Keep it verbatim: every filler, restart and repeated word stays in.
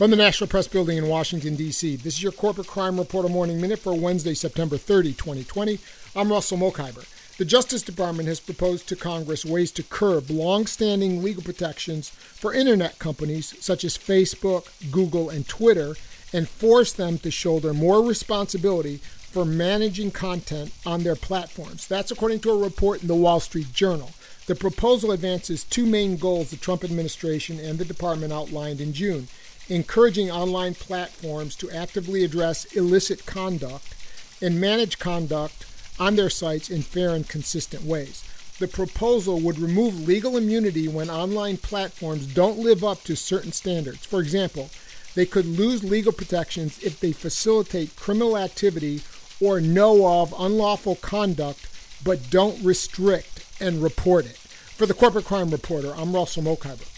From the National Press Building in Washington, D C, this is your Corporate Crime Reporter Morning Minute for Wednesday, September thirtieth, twenty twenty. I'm Russell Mokhiber. The Justice Department has proposed to Congress ways to curb long-standing legal protections for Internet companies such as Facebook, Google, and Twitter, and force them to shoulder more responsibility for managing content on their platforms. That's according to a report in the Wall Street Journal. The proposal advances two main goals the Trump administration and the department outlined in June: encouraging online platforms to actively address illicit conduct and manage conduct on their sites in fair and consistent ways. The proposal would remove legal immunity when online platforms don't live up to certain standards. For example, they could lose legal protections if they facilitate criminal activity or know of unlawful conduct but don't restrict and report it. For the Corporate Crime Reporter, I'm Russell Mokhiber.